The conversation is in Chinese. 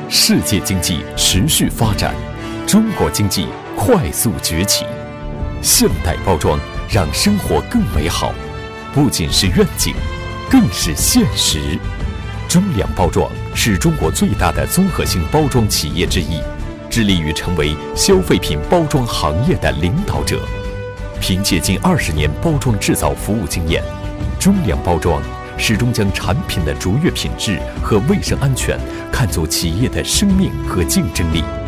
世界经济持续发展，中国经济快速崛起。现代包装让生活更美好，不仅是愿景，更是现实。中粮包装是中国最大的综合性包装企业之一，致力于成为消费品包装行业的领导者。凭借近20年包装制造服务经验，中粮包装始终将产品的卓越品质和卫生安全看作企业的生命和竞争力。